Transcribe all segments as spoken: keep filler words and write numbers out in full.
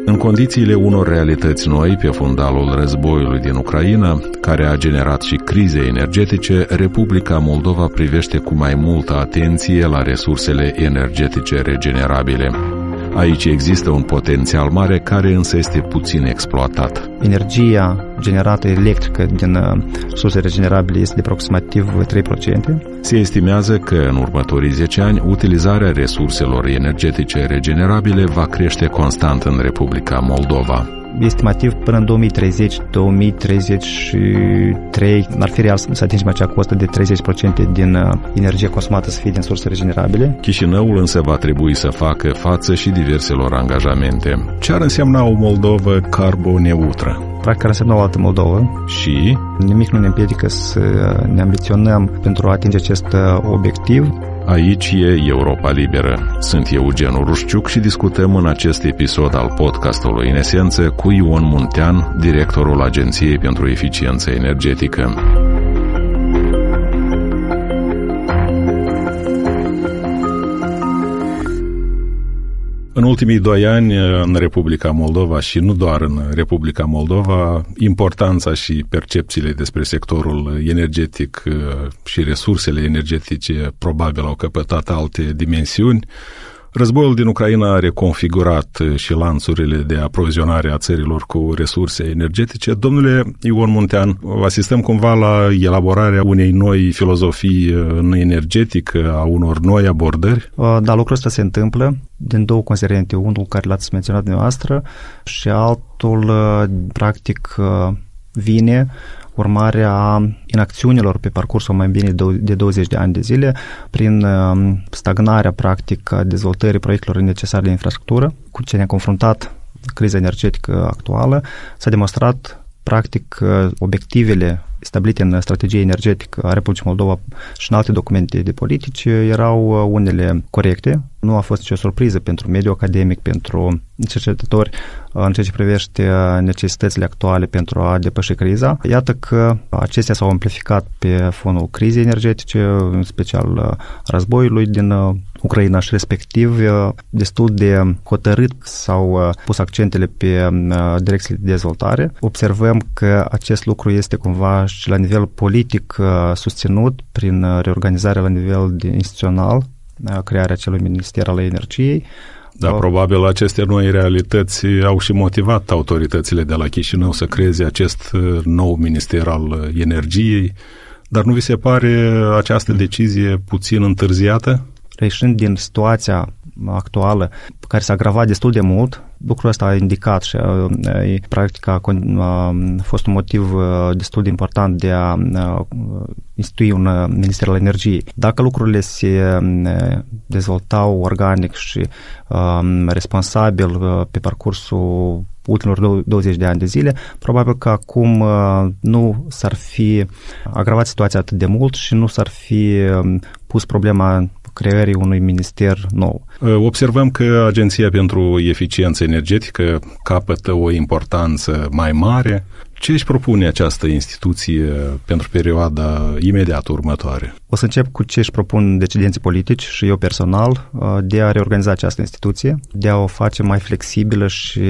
În condițiile unor realități noi, pe fundalul războiului din Ucraina, care a generat și crize energetice, Republica Moldova privește cu mai multă atenție la resursele energetice regenerabile. Aici există un potențial mare care însă este puțin exploatat. Energia generată electrică din surse regenerabile este de aproximativ trei la sută. Se estimează că în următorii zece ani utilizarea resurselor energetice regenerabile va crește constant în Republica Moldova. Estimativ, până în două mii treizeci - două mii treizeci și trei ar fi real să atingem acea cotă de treizeci la sută din energie consumată să fie din surse regenerabile. Chișinăul însă va trebui să facă față și diverselor angajamente. Ce ar însemna o Moldovă carboneutră? Practic ar însemna o altă Moldovă. Și? Nimic nu ne împiedică să ne ambiționăm pentru a atinge acest obiectiv. Aici e Europa Liberă. Sunt Eugen Rușciuc și discutăm în acest episod al podcastului În Esență cu Ion Muntean, directorul Agenției pentru Eficiență Energetică. În ultimii doi ani, în Republica Moldova și nu doar în Republica Moldova, importanța și percepțiile despre sectorul energetic și resursele energetice probabil au căpătat alte dimensiuni. Războiul din Ucraina a reconfigurat și lanțurile de aprovizionare a țărilor cu resurse energetice. Domnule Ion Muntean, asistăm cumva la elaborarea unei noi filozofii în energetică, a unor noi abordări? Da, lucrul ăsta se întâmplă din două considerente. Unul care l-ați menționat dumneavoastră și altul, practic, vine urmare a inacțiunilor pe parcursul mai bine de douăzeci de ani de zile, prin stagnarea, practic, a dezvoltării proiectelor necesare de infrastructură, cu ce ne-a confruntat criza energetică actuală, s-a demonstrat, practic, obiectivele stabilite în strategia energetică a Republicii Moldova și în alte documente de politici erau unele corecte. Nu a fost nicio surpriză pentru mediul academic, pentru cercetători în ceea ce privește necesitățile actuale pentru a depăși criza. Iată că acestea s-au amplificat pe fonul crizei energetice, în special războiului din Ucraina și respectiv destul de hotărât s-au pus accentele pe direcțiile de dezvoltare. Observăm că acest lucru este cumva și la nivel politic susținut prin reorganizarea la nivel instituțional, crearea acelui Minister al Energiei. Da, probabil aceste noi realități au și motivat autoritățile de la Chișinău să creeze acest nou Minister al Energiei, dar nu vi se pare această decizie puțin întârziată? Reieșind din situația actuală, care s-a agravat destul de mult, lucrul ăsta a indicat și practic a, a fost un motiv destul de important de a institui un Minister al Energiei. Dacă lucrurile se dezvoltau organic și um, responsabil pe parcursul ultimilor douăzeci de ani de zile, probabil că acum uh, nu s-ar fi agravat situația atât de mult și nu s-ar fi um, pus problema creării unui minister nou. Observăm că Agenția pentru Eficiență Energetică capătă o importanță mai mare. Ce își propune această instituție pentru perioada imediat următoare? O să încep cu ce își propun decidenții politici și eu personal de a reorganiza această instituție, de a o face mai flexibilă și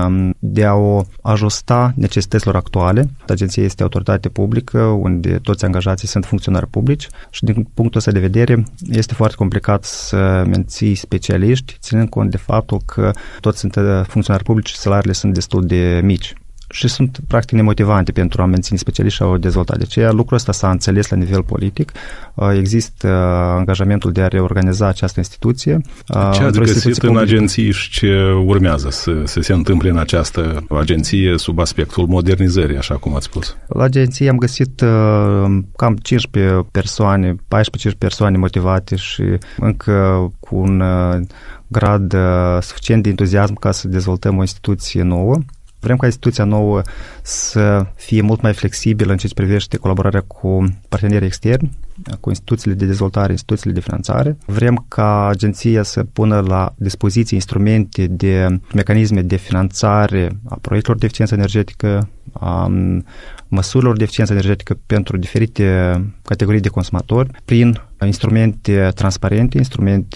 de a o ajusta necesităților actuale. Agenția este autoritate publică, unde toți angajații sunt funcționari publici și din punctul ăsta de vedere este foarte complicat să menții specialiști, ținând cont de faptul că toți sunt funcționari publici și salariile sunt destul de mici și sunt practic nemotivante pentru a menține specialiști și a o dezvolta. De aceea lucrul ăsta s-a înțeles la nivel politic. Există angajamentul de a reorganiza această instituție. Ce ați găsit în agenții și ce urmează să, să se întâmple în această agenție sub aspectul modernizării, așa cum ați spus? La agenție am găsit cam cincisprezece persoane, paisprezece persoane motivate și încă cu un grad suficient de entuziasm ca să dezvoltăm o instituție nouă. Vrem ca instituția nouă să fie mult mai flexibilă în ceea ce privește colaborarea cu partenerii externi, cu instituțiile de dezvoltare, instituțiile de finanțare. Vrem ca agenția să pună la dispoziție instrumente de mecanisme de finanțare a proiectelor de eficiență energetică, a măsurilor de eficiență energetică pentru diferite categorii de consumatori, prin instrumente transparente, instrumente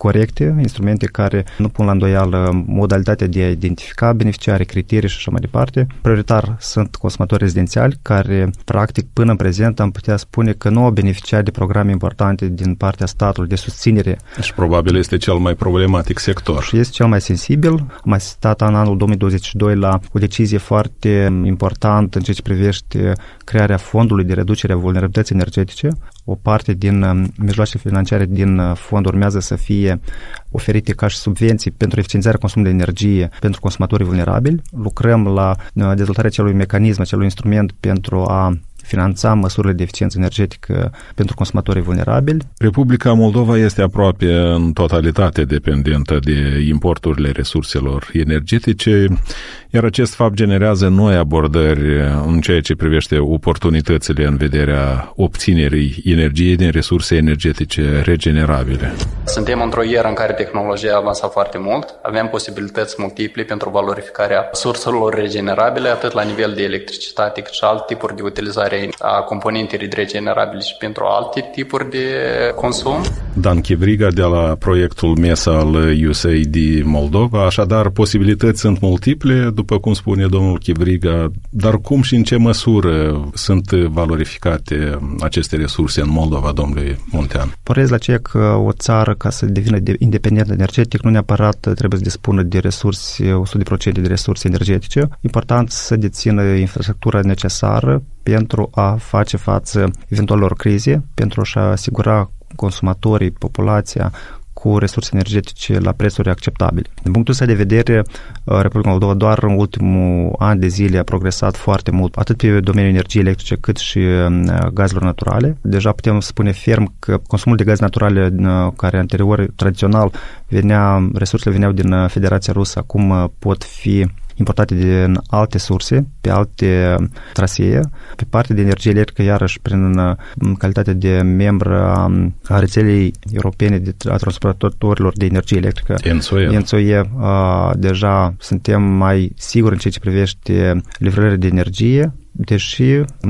corecte, instrumente care nu pun la îndoială modalitatea de a identifica beneficiarii, criterii și așa mai departe. Prioritar sunt consumatori rezidențiali care, practic, până în prezent am putea spune că nu au beneficiat de programe importante din partea statului de susținere. Și probabil este cel mai problematic sector. Și este cel mai sensibil. Am asistat în anul două mii douăzeci și doi la o decizie foarte importantă în ceea ce privește crearea fondului de reducere a vulnerabilității energetice. O parte din mijloacele financiare din fond urmează să fie oferite ca și subvenții pentru eficientizarea consumului de energie pentru consumatorii vulnerabili. Lucrăm la dezvoltarea acelui mecanism, acelui instrument pentru a finanța măsurile de eficiență energetică pentru consumatorii vulnerabili. Republica Moldova este aproape în totalitate dependentă de importurile resurselor energetice, iar acest fapt generează noi abordări în ceea ce privește oportunitățile în vederea obținerii energiei din resurse energetice regenerabile. Suntem într-o eră în care tehnologia a avansat foarte mult, avem posibilități multiple pentru valorificarea surselor regenerabile, atât la nivel de electricitate, cât și alte tipuri de utilizare a componentelor regenerabile și pentru alte tipuri de consum. Dan Chivriga de la proiectul MESA al U S A I D Moldova, așadar posibilități sunt multiple, după cum spune domnul Chivriga, dar cum și în ce măsură sunt valorificate aceste resurse în Moldova, domnule Muntean? Porez la ceea că o țară, ca să devină independentă energetic, nu neapărat trebuie să dispună de resurse, o sută la sută de resurse energetice. Important să dețină infrastructura necesară pentru a face față eventualelor crize, pentru a-și asigura consumatorii, populația cu resurse energetice la prețuri acceptabile. Din punctul ăsta de vedere, Republica Moldova doar în ultimul an de zile a progresat foarte mult, atât pe domeniul energiei electrice, cât și gazelor naturale. Deja putem spune ferm că consumul de gaze naturale, care anterior, tradițional, venea, resursele veneau din Federația Rusă, acum pot fi importate din alte surse, pe alte trasee. Pe partea de energie electrică, iarăși, prin calitate de membru a rețelei europene de a transportatorilor de energie electrică, E N S O E, E N S O E, deja suntem mai siguri în ceea ce privește livrările de energie, deși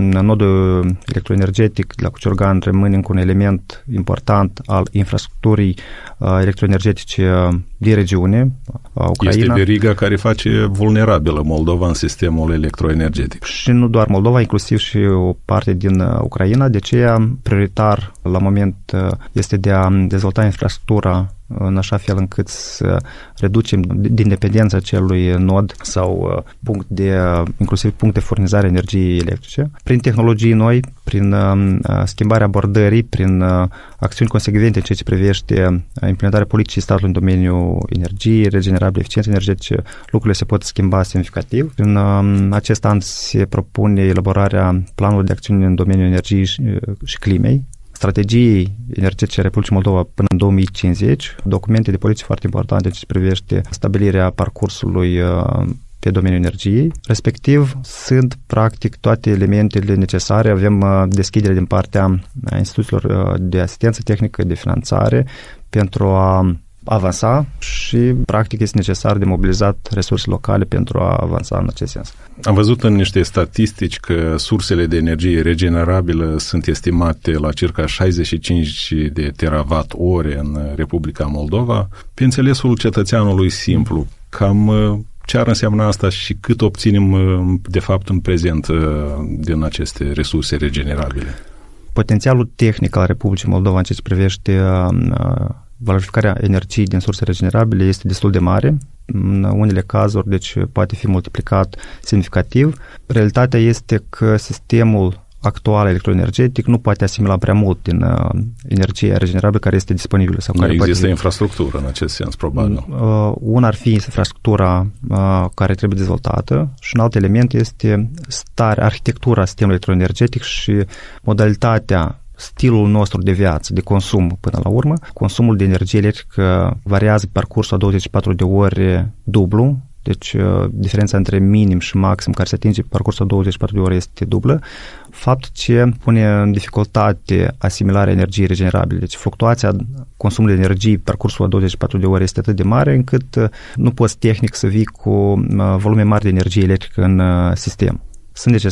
nodul electroenergetic de la Cuciorgan rămâne încă un element important al infrastructurii electroenergetice din regiune, Ucraina. Este veriga care face vulnerabilă Moldova în sistemul electroenergetic. Și nu doar Moldova, inclusiv și o parte din Ucraina, de aceea prioritar la moment este de a dezvolta infrastructura în așa fel încât să reducem din dependența acelui nod sau punct de, inclusiv punct de furnizare energiei electrice. Prin tehnologii noi, prin schimbarea abordării, prin acțiuni consecvente în ceea ce privește implementarea politicii statului în domeniul energiei regenerabile, eficienței energetice, lucrurile se pot schimba semnificativ. În acest an se propune elaborarea planului de acțiune în domeniul energiei și climei, strategiei energetice Republicii Moldova până în două mii cincizeci, documente de politici foarte importante ce privește stabilirea parcursului pe domeniul energiei. Respectiv, sunt practic toate elementele necesare. Avem deschidere din partea instituțiilor de asistență tehnică, de finanțare, pentru a avansa și, practic, este necesar de mobilizat resurse locale pentru a avansa în acest sens. Am văzut în niște statistici că sursele de energie regenerabilă sunt estimate la circa șaizeci și cinci de terawatt-ore în Republica Moldova. Pe înțelesul cetățeanului simplu, cam ce ar însemna asta și cât obținem, de fapt, în prezent din aceste resurse regenerabile? Potențialul tehnic al Republicii Moldova în ceea ce privește valorificarea energiei din surse regenerabile este destul de mare. În unele cazuri, deci, poate fi multiplicat semnificativ. Realitatea este că sistemul actual electroenergetic nu poate asimila prea mult din uh, energia regenerabilă care este disponibilă. Sau nu care există poate... infrastructură în acest sens, probabil. Uh, una ar fi infrastructura uh, care trebuie dezvoltată și un alt element este starea, arhitectura sistemului electroenergetic și modalitatea, stilul nostru de viață, de consum până la urmă. Consumul de energie electrică variază pe parcursul a douăzeci și patru de ore dublu, deci diferența între minim și maxim care se atinge pe parcursul a douăzeci și patru de ore este dublă, fapt ce pune în dificultate asimilarea energiei regenerabile. Deci fluctuația consumului de energie pe parcursul a douăzeci și patru de ore este atât de mare încât nu poți tehnic să vii cu volume mari de energie electrică în sistem. Sunt necesare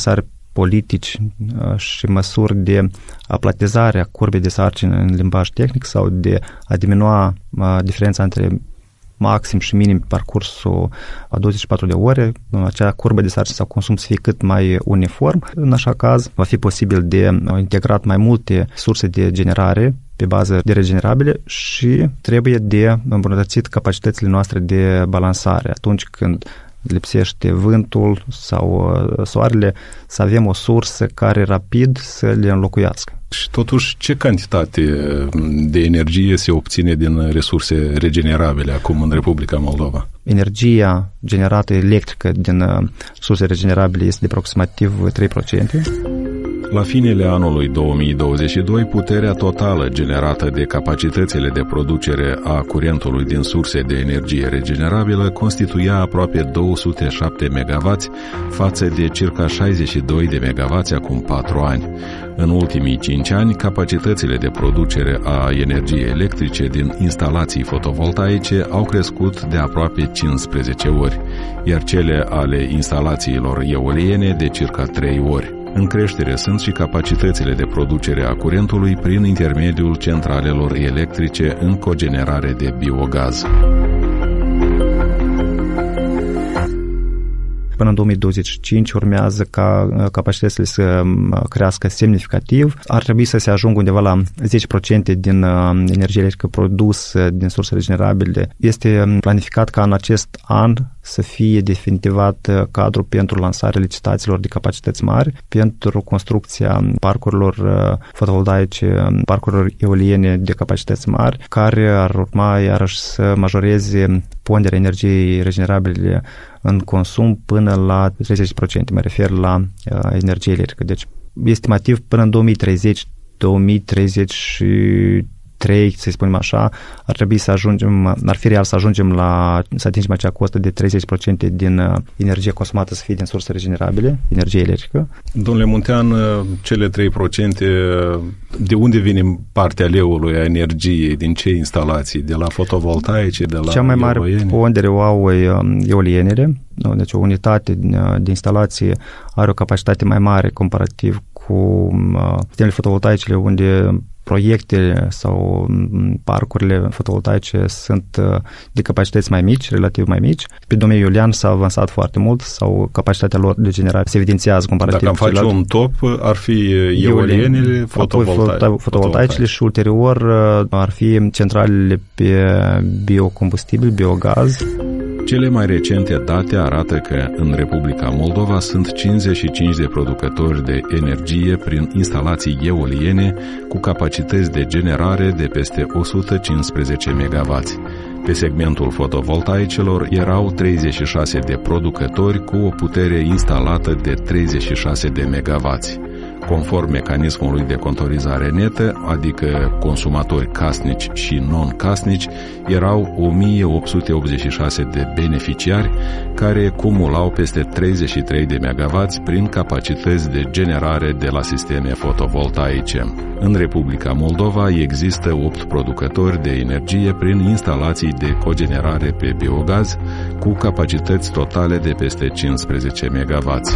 politici și măsuri de aplatizare a curbei de sarcină în limbaj tehnic sau de a diminua diferența între maxim și minim pe parcursul a douăzeci și patru de ore, acea curbă de sarcină sau consum să fie cât mai uniform. În așa caz, va fi posibil de integrat mai multe surse de generare pe bază de regenerabile și trebuie de îmbunătățit capacitățile noastre de balansare. Atunci când lipsește vântul sau soarele, să avem o sursă care rapid să le înlocuiască. Și totuși, ce cantitate de energie se obține din resurse regenerabile acum în Republica Moldova? Energia generată electrică din surse regenerabile este de aproximativ trei la sută. La finele anului două mii douăzeci și doi, puterea totală generată de capacitățile de producere a curentului din surse de energie regenerabilă constituia aproape două sute șapte megawatți față de circa șaizeci și doi de megawatți acum patru ani. În ultimii cinci ani, capacitățile de producere a energiei electrice din instalații fotovoltaice au crescut de aproape cincisprezece ori, iar cele ale instalațiilor eoliene de circa trei ori. În creștere sunt și capacitățile de producere a curentului prin intermediul centralelor electrice în cogenerare de biogaz. Până în două mii douăzeci și cinci urmează ca capacitățile să crească semnificativ. Ar trebui să se ajungă undeva la zece la sută din energie electrică produsă din surse regenerabile. Este planificat ca în acest an să fie definitivat cadrul pentru lansarea licitațiilor de capacități mari, pentru construcția parcurilor fotovoltaice, parcurilor eoliene de capacități mari, care ar urma iarăși să majoreze ponderea energiei regenerabile în consum până la treizeci la sută. Mă refer la energie electrică. Deci, estimativ, până în două mii treizeci, două mii treizeci și trei, să spunem așa, ar trebui să ajungem, ar fi real să ajungem la, să atingem acea cotă de treizeci la sută din energie consumată să fie din surse regenerabile, energie electrică. Domnule Muntean, cele trei la sută, de unde vine partea leului a energiei, din ce instalații? De la fotovoltaice, de la cea mai mare eoliene? pondere o au eolienele, deci o unitate de instalație are o capacitate mai mare comparativ cu sistemele fotovoltaice, unde proiectele sau parcurile fotovoltaice sunt de capacități mai mici, relativ mai mici. Pe domeniul eolian s-a avansat foarte mult sau capacitatea lor de generare se evidențiază comparativ. Dacă am face un top, ar fi eolienele, fotovoltaice, fotovoltaicele și ulterior ar fi centralele pe biocombustibil, biogaz. Cele mai recente date arată că în Republica Moldova sunt cincizeci și cinci de producători de energie prin instalații eoliene cu capacități de generare de peste o sută cincisprezece megawatți. Pe segmentul fotovoltaicelor erau treizeci și șase de producători cu o putere instalată de treizeci și șase de megawatți. Conform mecanismului de contorizare netă, adică consumatori casnici și non-casnici, erau o mie opt sute optzeci și șase de beneficiari care cumulau peste treizeci și trei de megawatți prin capacități de generare de la sisteme fotovoltaice. În Republica Moldova există opt producători de energie prin instalații de cogenerare pe biogaz cu capacități totale de peste cincisprezece megawatți.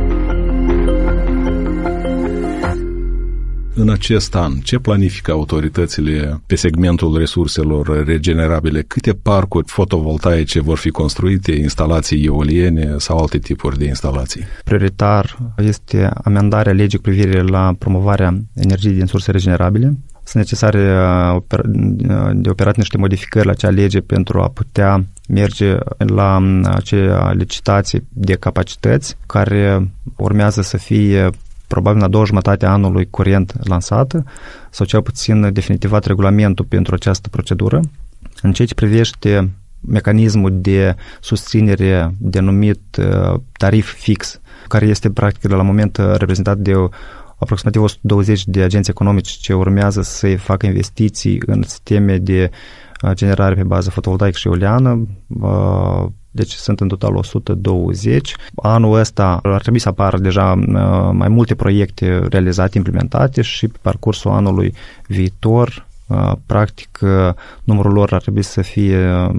În acest an, ce planifică autoritățile pe segmentul resurselor regenerabile? Câte parcuri fotovoltaice vor fi construite, instalații eoliene sau alte tipuri de instalații? Prioritar este amendarea legii cu privire la promovarea energiei din surse regenerabile. Sunt necesare de operat niște modificări la acea lege pentru a putea merge la acea licitație de capacități care urmează să fie probabil în a doua jumătate a anului curent lansată sau cel puțin definitivat regulamentul pentru această procedură. În ceea ce privește mecanismul de susținere denumit tarif fix, care este practic la moment reprezentat de aproximativ o sută douăzeci de agenți economici ce urmează să facă investiții în sisteme de generare pe bază fotovoltaică și eoliană. Deci sunt în total o sută douăzeci. Anul ăsta ar trebui să apară deja mai multe proiecte realizate, implementate și pe parcursul anului viitor Practic, numărul lor ar trebui să fie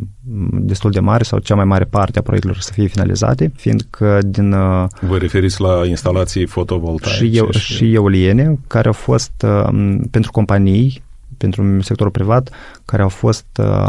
destul de mare sau cea mai mare parte a proiectelor să fie finalizate, fiindcă din... Vă referiți la instalații fotovoltaice? Și, eu, și... și eoliene, care au fost pentru companii, pentru sectorul privat, care au fost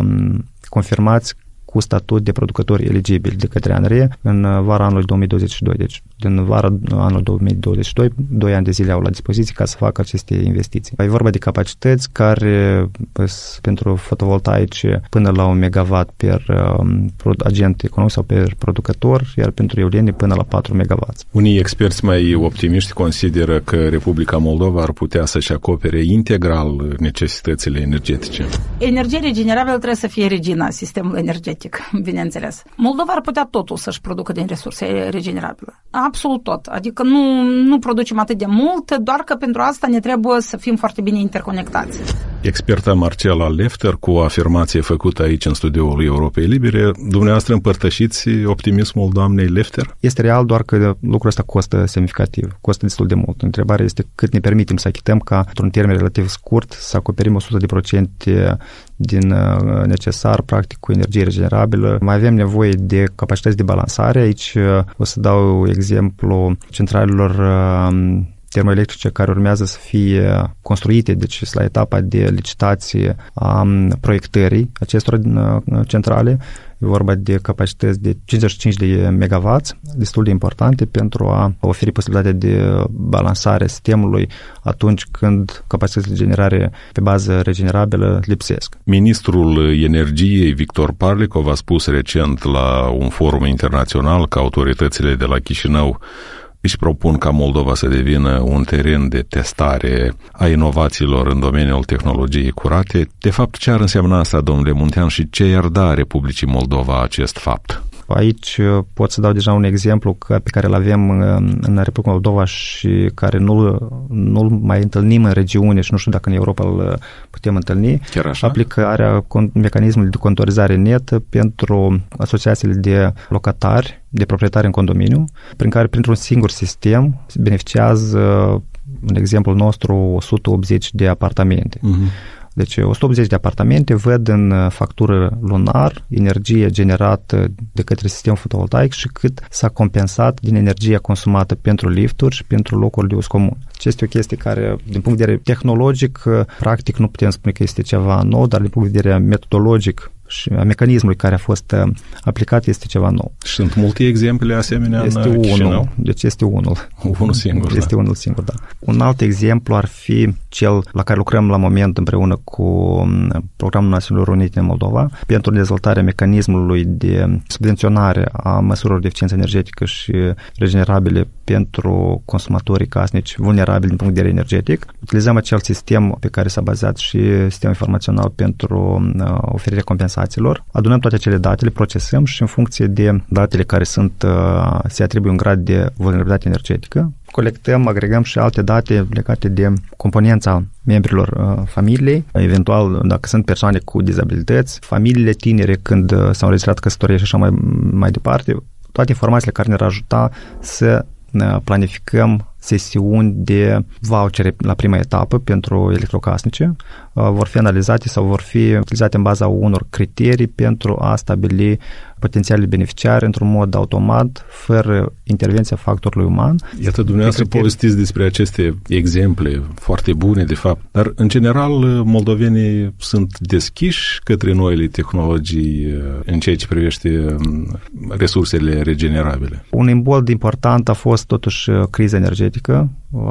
confirmați cu statut de producători eligibili de către A N R E în vara anului două mii douăzeci și doi. Deci, din vara anului două mii douăzeci și doi, doi ani de zile au la dispoziție ca să facă aceste investiții. E vorba de capacități care, pentru fotovoltaice, până la un megawatt per uh, agent economic sau per producător, iar pentru eoliene până la patru megawatt. Unii experți mai optimiști consideră că Republica Moldova ar putea să-și acopere integral necesitățile energetice. Energia regenerabilă trebuie să fie regina sistemului energetic, bineînțeles. Moldova ar putea totul să-și producă din resurse regenerabile. Absolut tot. Adică nu, nu producem atât de mult, doar că pentru asta ne trebuie să fim foarte bine interconectați. Experta Marcela Lefter, cu o afirmație făcută aici în studioul Europei Libere, dumneavoastră împărtășiți optimismul doamnei Lefter? Este real, doar că lucrul ăsta costă semnificativ, costă destul de mult. Întrebarea este cât ne permitem să achităm ca, într-un termen relativ scurt, să acoperim o sută la sută din necesar, practic, cu energie regenerabilă. Mai avem nevoie de capacități de balansare. Aici o să dau exemplu centralelor termoelectrice care urmează să fie construite, deci la etapa de licitație a proiectării acestor centrale. E vorba de capacități de cincizeci și cinci de megawatt, destul de importante pentru a oferi posibilitatea de balansare a sistemului atunci când capacitățile de generare pe bază regenerabilă lipsesc. Ministrul Energiei, Victor Parlikov, a spus recent la un forum internațional că autoritățile de la Chișinău își propun ca Moldova să devină un teren de testare a inovațiilor în domeniul tehnologiei curate. De fapt, ce ar însemna asta, domnule Muntean, și ce i-ar da Republicii Moldova acest fapt? Aici pot să dau deja un exemplu pe care îl avem în Republica Moldova și care nu-l, nu-l mai întâlnim în regiune și nu știu dacă în Europa îl putem întâlni. Chiar așa? Aplicarea mecanismului de contorizare netă pentru asociațiile de locatari, de proprietari în condominiu, prin care, printr-un singur sistem, beneficiază, în exemplul nostru, o sută optzeci de apartamente. Uh-huh. Deci o sută optzeci de apartamente văd în factură lunar energie generată de către sistemul fotovoltaic și cât s-a compensat din energia consumată pentru lifturi și pentru locuri de uz comun. Este o chestie care, din punct de vedere tehnologic, practic nu putem spune că este ceva nou, dar din punct de vedere metodologic și a mecanismului care a fost aplicat este ceva nou. Sunt multe exemple asemenea este în Chișinău? Unul, deci este unul. Unul singur, Este da. unul singur, da. Un alt exemplu ar fi cel la care lucrăm la moment împreună cu Programul Națiunilor Unite în Moldova pentru dezvoltarea mecanismului de subvenționare a măsurilor de eficiență energetică și regenerabile pentru consumatorii casnici vulnerabili din punct de vedere energetic. Utilizăm acel sistem pe care s-a bazat și sistemul informațional pentru oferirea compensațiilor. Adunăm toate acele date, le procesăm și în funcție de datele care sunt, se atribuie un grad de vulnerabilitate energetică, colectăm, agregăm și alte date legate de componența membrilor uh, familiei, eventual dacă sunt persoane cu dizabilități, familiile tinere când uh, s-au înregistrat căsătorie și așa mai, mai departe, toate informațiile care ne-ar ajuta să uh, planificăm sesiuni de vouchere la prima etapă pentru electrocasnice, uh, vor fi analizate sau vor fi utilizate în baza unor criterii pentru a stabili potențialii beneficiari într-un mod automat, fără intervenția factorului uman. Iată, dumneavoastră povestiți despre aceste exemple foarte bune, de fapt, dar, în general, moldovenii sunt deschiși către noile tehnologii în ceea ce privește resursele regenerabile. Un imbold important a fost, totuși, criza energetică.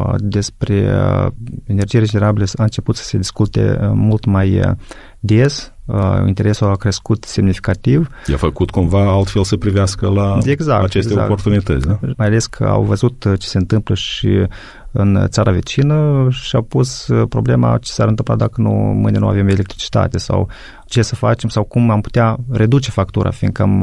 Despre energie regenerabilă a început să se discute mult mai des. Interesul a crescut semnificativ. I-a făcut cumva altfel să privească la exact, aceste exact. oportunități, da? Mai ales că au văzut ce se întâmplă și în țara vecină și au pus problema ce s-ar întâmpla dacă nu, mâine nu avem electricitate sau ce să facem sau cum am putea reduce factura, fiindcă am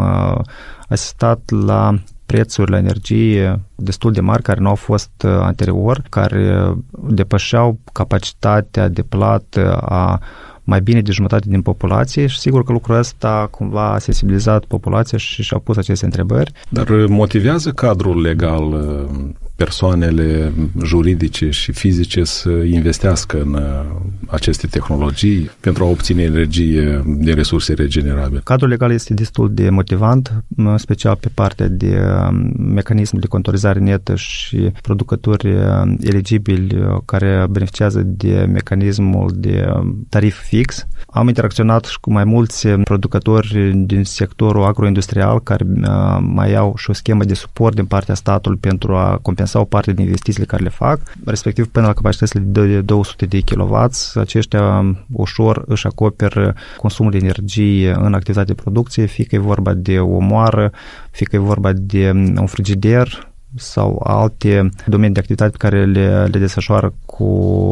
asistat la prețuri la energie destul de mari care nu au fost anterior, care depășeau capacitatea de plată a mai bine de jumătate din populație și sigur că lucrul ăsta cumva a sensibilizat populația și și-a pus aceste întrebări. Dar motivează cadrul legal persoanele juridice și fizice să investească în aceste tehnologii pentru a obține energie din resurse regenerabile. Cadrul legal este destul de motivant, special pe partea de mecanism de contorizare netă și producători eligibili care beneficiază de mecanismul de tarif fix. Am interacționat și cu mai mulți producători din sectorul agroindustrial care mai au și o schemă de suport din partea statului pentru a compensa o parte din investițiile care le fac, respectiv până la capacitățile de două sute de kilowați. Aceștia ușor își acoperă consumul de energie în activitate de producție, fie că e vorba de o moară, fie că e vorba de un frigider sau alte domenii de activitate pe care le, le desfășoară cu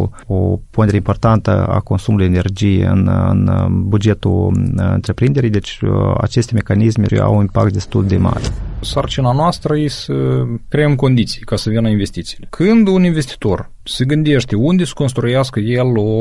o pondere importantă a consumului de energie în, în bugetul întreprinderii, deci aceste mecanisme au un impact destul de mare. Sarcina noastră e să creăm condiții ca să vină investițiile. Când un investitor se gândește unde să construiască el o,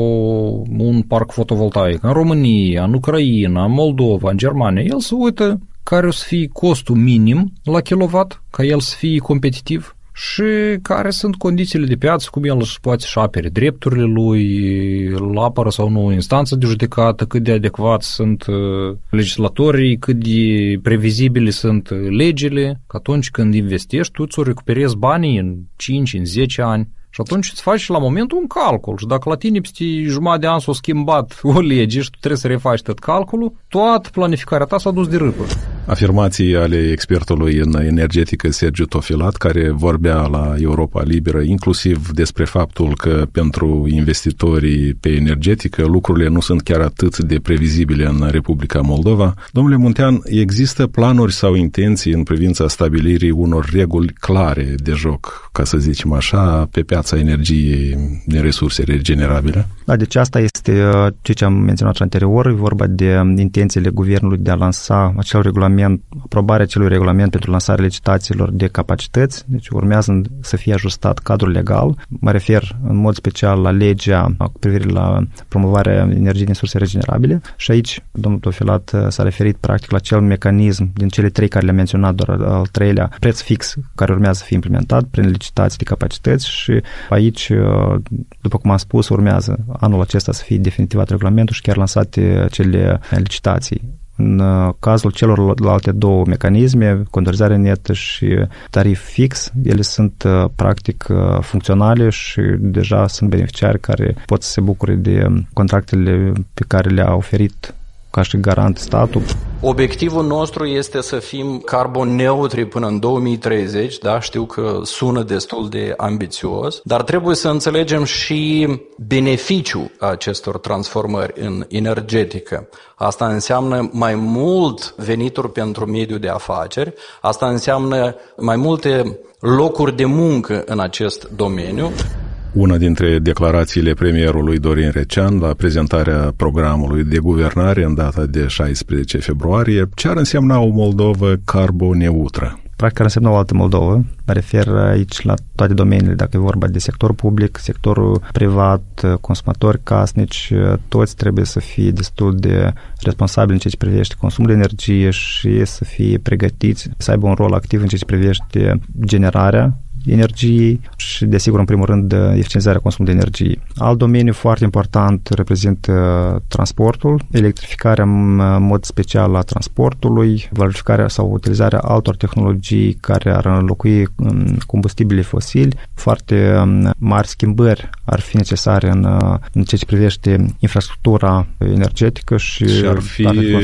un parc fotovoltaic, în România, în Ucraina, în Moldova, în Germania, el se uită care o să fie costul minim la kilowatt, ca el să fie competitiv și care sunt condițiile de piață, cum el își poate și apere drepturile lui, îl apără sau nu instanță de judecată, cât de adecvați sunt legislatorii, cât de previzibile sunt legile, că atunci când investești, tu ți-o recuperezi banii în cinci, în zece ani. Și atunci îți faci la momentul un calcul și dacă la tine peste jumătate de an s-a schimbat o lege și tu trebuie să refaci tot calculul, toată planificarea ta s-a dus de râpă. Afirmații ale expertului în energetică Sergiu Tofilat, care vorbea la Europa Liberă inclusiv despre faptul că pentru investitorii pe energetică lucrurile nu sunt chiar atât de previzibile în Republica Moldova. Domnule Muntean, există planuri sau intenții în privința stabilirii unor reguli clare de joc, ca să zicem așa, pe piața energiei din resurse regenerabile? Da, deci asta este ceea ce am menționat anterior, e vorba de intențiile guvernului de a lansa acel regulament, aprobarea acelui regulament pentru lansarea licitațiilor de capacități, deci urmează să fie ajustat cadrul legal. Mă refer în mod special la legea cu privire la promovarea energiei din surse regenerabile și aici domnul Tofilat s-a referit practic la acel mecanism din cele trei care le-am menționat, doar al treilea, preț fix, care urmează să fie implementat prin licitații de capacități și aici, după cum am spus, urmează anul acesta să fie definitivat regulamentul și chiar lansate cele licitații. În cazul celorlalte două mecanisme, contorizare netă și tarif fix, ele sunt practic funcționale și deja sunt beneficiari care pot să se bucure de contractele pe care le-a oferit ca și garant statul. Obiectivul nostru este să fim carbon neutri până în două mii treizeci, da, știu că sună destul de ambițios, dar trebuie să înțelegem și beneficiul acestor transformări în energetică. Asta înseamnă mai mult venituri pentru mediul de afaceri, asta înseamnă mai multe locuri de muncă în acest domeniu. Una dintre declarațiile premierului Dorin Recean la prezentarea programului de guvernare în data de șaisprezece februarie, ce ar însemna o Moldovă carboneutră? Practic ar însemna o altă Moldovă. Mă refer aici la toate domeniile, dacă e vorba de sectorul public, sectorul privat, consumatori casnici, toți trebuie să fie destul de responsabili în ceea ce privește consumul de energie și să fie pregătiți, să aibă un rol activ în ceea ce privește generarea energiei și, desigur, în primul rând, eficientizarea consumului de energie. Alt domeniu foarte important reprezintă transportul, electrificarea în mod special a transportului, valorificarea sau utilizarea altor tehnologii care ar înlocui combustibili fosili. Foarte mari schimbări ar fi necesare în, în ceea ce privește infrastructura energetică și, și ar fi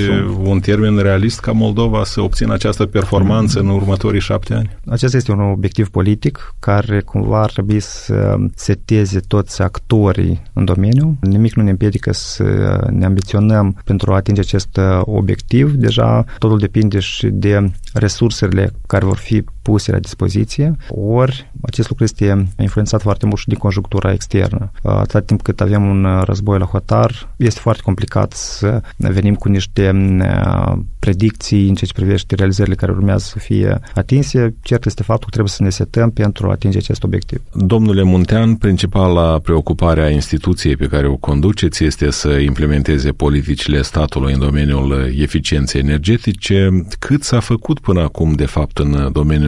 un termen realist ca Moldova să obțină această performanță mm. în următorii șapte ani? Acesta este un obiectiv politic care cumva ar trebui să seteze toți actorii în domeniu. Nimic nu ne împiedică să ne ambiționăm pentru a atinge acest obiectiv. Deja totul depinde și de resursele care vor fi puse la dispoziție, ori acest lucru este influențat foarte mult și din conjunctura externă. Atâta timp cât avem un război la hotar, este foarte complicat să venim cu niște predicții în ceea ce privește realizările care urmează să fie atinse. Cert este faptul că trebuie să ne setăm pentru a atinge acest obiectiv. Domnule Muntean, principala preocupare a instituției pe care o conduceți este să implementeze politicile statului în domeniul eficienței energetice. Cât s-a făcut până acum, de fapt, în domeniul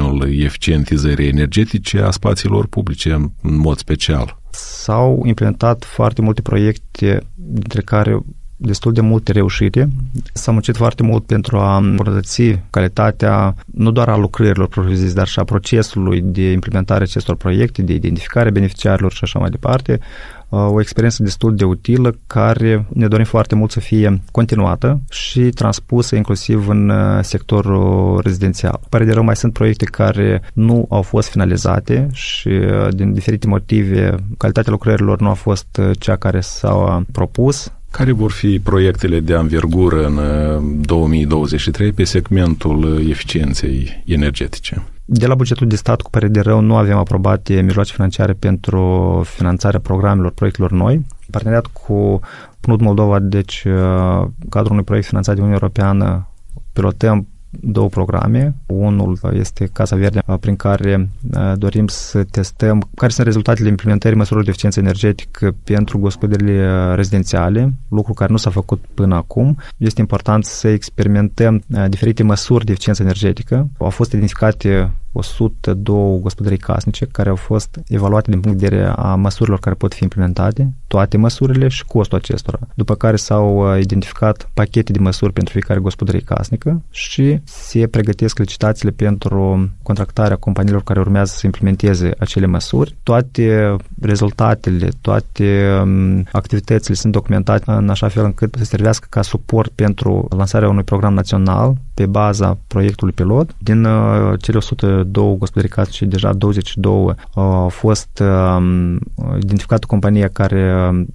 planul eficientizării energetice a spațiilor publice în mod special? S-au implementat foarte multe proiecte, dintre care destul de multe reușite. S-a muncit foarte mult pentru a îmbunătăți calitatea nu doar a lucrărilor propriu-zise, dar și a procesului de implementare acestor proiecte, de identificare beneficiarilor și așa mai departe. O experiență destul de utilă, care ne dorim foarte mult să fie continuată și transpusă inclusiv în sectorul rezidențial. Pare de rău, mai sunt proiecte care nu au fost finalizate și din diferite motive calitatea lucrărilor nu a fost cea care s-a propus. Care vor fi proiectele de anvergură în două mii douăzeci și trei pe segmentul eficienței energetice? De la bugetul de stat, cu părere de rău, nu avem aprobate mijloace financiare pentru finanțarea programelor, proiectelor noi. Parteneriat cu P N U D Moldova, deci cadrul unui proiect finanțat de Uniunea Europeană, pilotăm două programe. Unul este Casa Verde, prin care dorim să testăm care sunt rezultatele implementării măsurilor de eficiență energetică pentru gospodările rezidențiale, lucru care nu s-a făcut până acum. Este important să experimentăm diferite măsuri de eficiență energetică. Au fost identificate o sută doi gospodării casnice care au fost evaluate din punct de vedere a măsurilor care pot fi implementate, toate măsurile și costul acestora. După care s-au identificat pachete de măsuri pentru fiecare gospodărie casnică și se pregătesc licitațiile pentru contractarea companiilor care urmează să implementeze acele măsuri. Toate rezultatele, toate activitățile sunt documentate în așa fel încât să servească ca suport pentru lansarea unui program național pe baza proiectului pilot. Din uh, cele o sută doi gospodării casnice, deja douăzeci și doi uh, au fost uh, identificată compania care uh,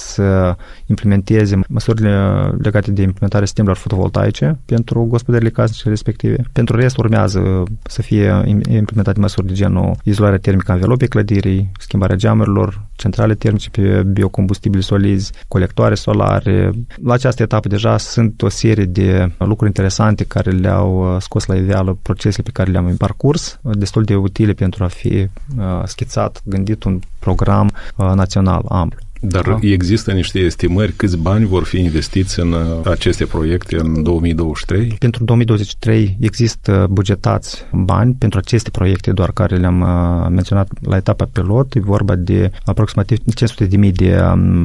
să implementeze măsurile legate de implementarea sistemelor fotovoltaice pentru gospodările casnice respective. Pentru rest urmează să fie implementate măsuri de genul izolarea termică a învelopei clădirii, schimbarea geamurilor, centrale termice pe biocombustibili solizi, colectoare solare. La această etapă deja sunt o serie de lucruri interesante care le-au scos la iveală procesele pe care le-am parcurs, destul de utile pentru a fi schițat, gândit un program național amplu. Dar da. Există niște estimări câți bani vor fi investiți în aceste proiecte în două mii douăzeci și trei? Pentru două mii douăzeci și trei există bugetați bani pentru aceste proiecte doar care le-am menționat la etapa pilot. E vorba de aproximativ cinci sute de mii de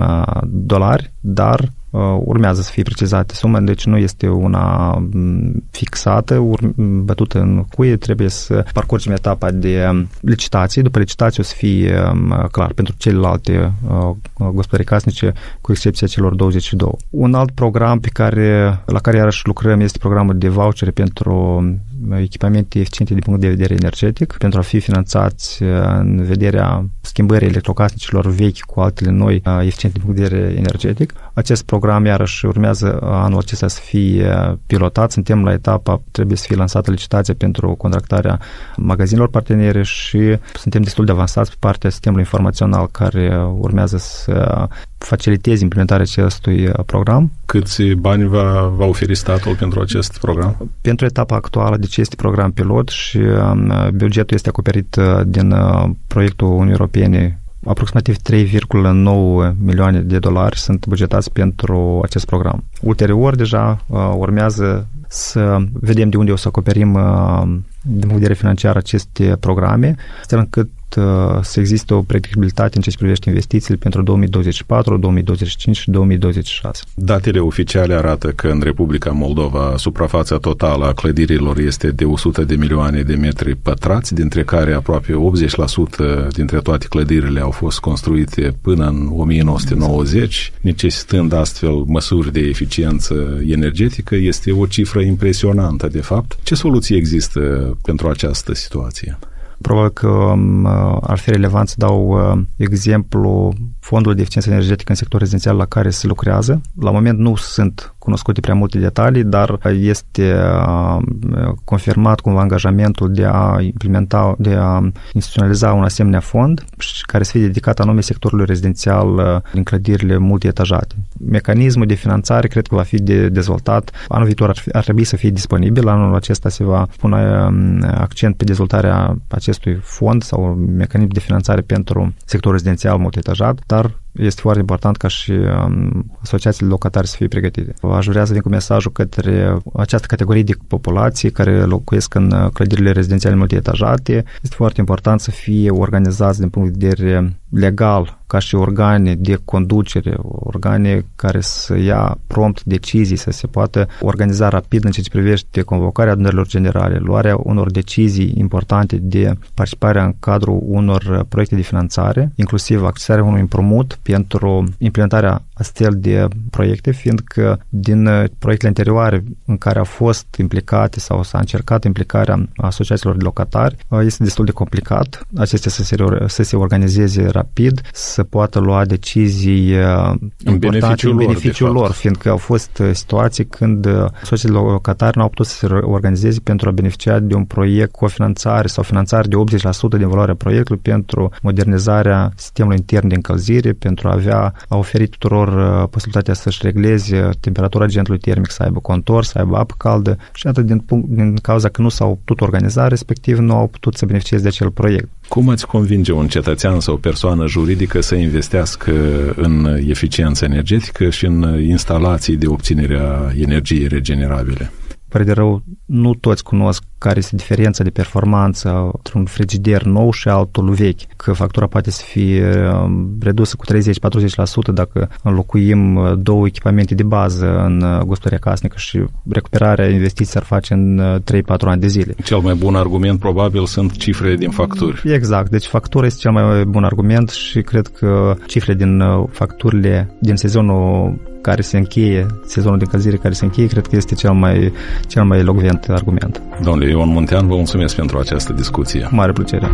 dolari, dar urmează să fie precizate suma, deci nu este una fixată, bătută în cuie, trebuie să parcurgem etapa de licitație. După licitație o să fie clar pentru celelalte gospodării casnice, cu excepția celor douăzeci și doi. Un alt program pe care, la care iarăși lucrăm este programul de vouchere pentru echipamente eficiente din punct de vedere energetic, pentru a fi finanțați în vederea schimbării electrocasnicilor vechi cu altele noi eficiente din punct de vedere energetic. Acest program iarăși urmează anul acesta să fie pilotat. Suntem la etapa, trebuie să fie lansată licitația pentru contractarea magazinelor partenere și suntem destul de avansați pe partea sistemului informațional care urmează să faciliteze implementarea acestui program. Câți bani va, va oferi statul pentru acest program? Pentru etapa actuală, deci este program pilot și bugetul este acoperit din proiectul Uniunii Europene. Aproximativ trei virgulă nouă milioane de dolari sunt bugetați pentru acest program. Ulterior, deja urmează să vedem de unde o să acoperim din punct de vedere financiar aceste programe, astfel încât să existe o predictibilitate în ce privește investițiile pentru două mii douăzeci și patru, două mii douăzeci și cinci și două mii douăzeci și șase. Datele oficiale arată că în Republica Moldova suprafața totală a clădirilor este de o sută de milioane de metri pătrați, dintre care aproape optzeci la sută dintre toate clădirile au fost construite până în o mie nouă sute nouăzeci, necesitând astfel măsuri de eficiență energetică. Este o cifră impresionantă, de fapt. Ce soluții există pentru această situație? Probabil că ar fi relevant să dau exemplu fondului de eficiență energetică în sectorul rezidențial la care se lucrează. La moment nu sunt cunoscute prea multe detalii, dar este confirmat cumva angajamentul de a implementa, de a instituționaliza un asemenea fond care să fie dedicat anume sectorului rezidențial din clădirile multietajate. Mecanismul de finanțare cred că va fi de dezvoltat. Anul viitor ar, fi, ar trebui să fie disponibil. Anul acesta se va pune accent pe dezvoltarea acestui fond sau mecanism de finanțare pentru sectorul rezidențial multietajat, dar este foarte important ca și asociațiile locatari să fie pregătite. Aș vrea să vin cu mesajul către această categorie de populație care locuiesc în clădirile rezidențiale multietajate. Este foarte important să fie organizați din punct de vedere legal, ca și organe de conducere, organe care să ia prompt decizii, să se poată organiza rapid în ce privește convocarea adunărilor generale, luarea unor decizii importante de participarea în cadrul unor proiecte de finanțare, inclusiv accesarea unui împrumut pentru implementarea astfel de proiecte, fiindcă din proiectele anterioare în care au fost implicate sau s-a încercat implicarea asociațiilor de locatari, este destul de complicat acestea să se, să se organizeze rapid, să poată lua decizii în beneficiul, în beneficiul lor, lor, fiindcă au fost situații când asociațiile locatari n-au putut să se organizeze pentru a beneficia de un proiect cu o finanțare sau finanțare de optzeci la sută din valoarea proiectului pentru modernizarea sistemului intern de încălzire, pentru a avea, a oferi tuturor posibilitatea să-și regleze temperatura agentului termic, să aibă contor, să aibă apă caldă și atât din, din cauza că nu s-au putut organiza, respectiv nu au putut să beneficieze de acel proiect. Cum ați convinge un cetățean sau o persoană juridică să investească în eficiență energetică și în instalații de obținere a energiei regenerabile? Pare de rău, nu toți cunosc care este diferența de performanță între un frigider nou și altul vechi, că factura poate să fie redusă cu treizeci-patruzeci la sută dacă înlocuim două echipamente de bază în gustăria casnică și recuperarea investiției ar face în trei-patru ani de zile. Cel mai bun argument probabil sunt cifrele din facturi. Exact, deci factura este cel mai bun argument și cred că cifrele din facturile din sezonul care se încheie, sezonul de încălzire care se încheie, cred că este cel mai, cel mai elocvent argument. Domnule Ion Muntean, vă mulțumesc pentru această discuție. Mare plăcere.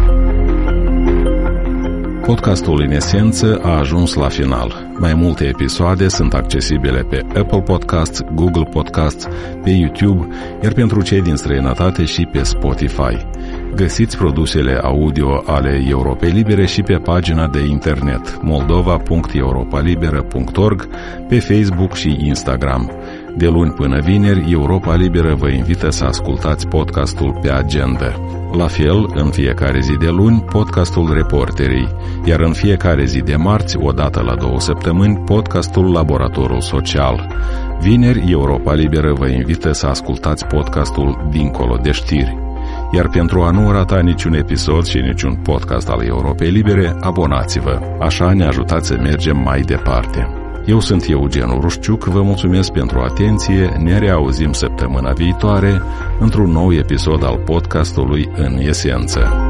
Podcastul în esență a ajuns la final. Mai multe episoade sunt accesibile pe Apple Podcasts, Google Podcasts, pe YouTube, iar pentru cei din străinătate și pe Spotify. Găsiți produsele audio ale Europei Libere și pe pagina de internet moldova punct europa liberă punct org, pe Facebook și Instagram. De luni până vineri, Europa Liberă vă invită să ascultați podcastul Pe Agenda. La fel, în fiecare zi de luni, podcastul Reporterii, iar în fiecare zi de marți, o dată la două săptămâni, podcastul Laboratorul Social. Vineri, Europa Liberă vă invită să ascultați podcastul Dincolo de știri. Iar pentru a nu rata niciun episod și niciun podcast al Europei Libere, abonați-vă. Așa ne ajutați să mergem mai departe. Eu sunt Eugen Urușciuc, vă mulțumesc pentru atenție, ne reauzim săptămâna viitoare într-un nou episod al podcastului În Esență.